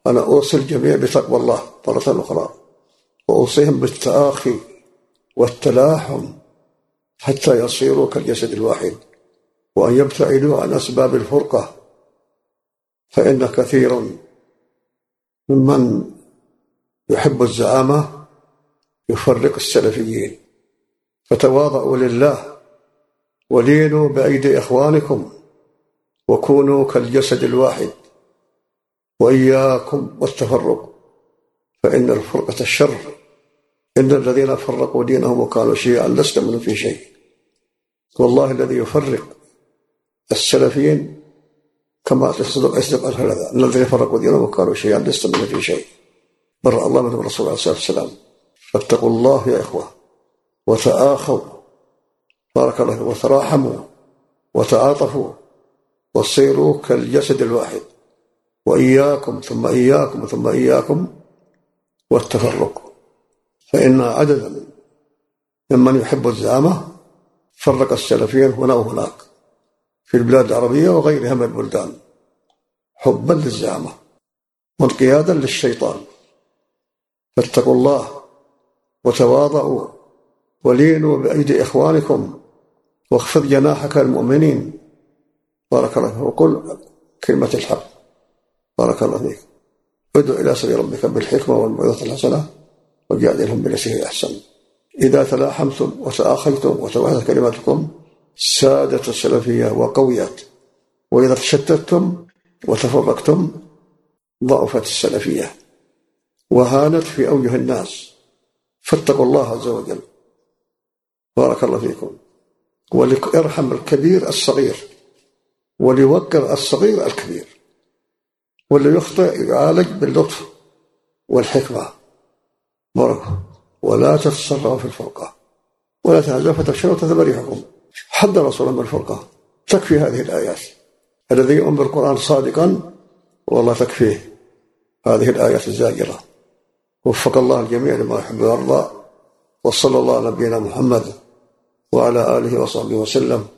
أنا أوصي الجميع بتقوى الله مرة أخرى، وأوصيهم بالتآخي والتلاحم حتى يصيروا كالجسد الواحد، وأن يبتعدوا عن أسباب الفرقة، فإن كثير ممن يحب الزعامة يفرق السلفيين. فتواضعوا لله ولينوا بأيدي إخوانكم وكونوا كالجسد الواحد، وإياكم والتفرق فإن الفرقة الشر. إن الذين فرقوا دينهم وكانوا شيعا لست منهم في شيء. والله الذي يفرق السلفيين كما أصدق هذا، إن الذين فرقوا دينهم وكانوا شيعا لست منهم في شيء. برأ الله منهم الرسول عليه الصلاة والسلام. فاتقوا الله يا إخوة وتآخوا بارك الله فيكم، وتراحموا وتعاطفوا وصيروا كالجسد الواحد، وإياكم ثم إياكم ثم إياكم والتفرق، فإن عددا ممن يحب الزعامة فرق السلفيين هنا وهناك في البلاد العربية وغيرها من البلدان حبا للزعامة وانقيادا للشيطان. فاتقوا الله وتواضعوا ولينوا بأيدي إخوانكم واخفض جناحك المؤمنين بارك الله فيك، وقل كلمة الحق بارك الله فيك. ادع إلى سبيل ربك بالحكمة والموعظة الحسنة وجادلهم بالتي هي أحسن. إذا تلاحمتم وتآخيتم وتوحدت كلماتكم سادت السلفية وقويت، وإذا تشتتم وتفرقتم ضعفت السلفية وهانت في أوجه الناس. فاتقوا الله عز وجل بارك الله فيكم، وليرحم الكبير الصغير وليوقر الصغير الكبير، واللي يخطئ يعالج باللطف والحكمة ولا تتسرعوا في الفرقة ولا تهزوا فتفشلوا وتذهب ريحكم. حذر رسول الله من الفرقة. تكفي هذه الآيات. الذي يؤمن بالقرآن صادقا والله تكفيه هذه الآيات الزاجرة. وفق الله الجميع لما يحب ويرضى، وصلى الله على نبينا محمد وعلى آله وصحبه وسلم.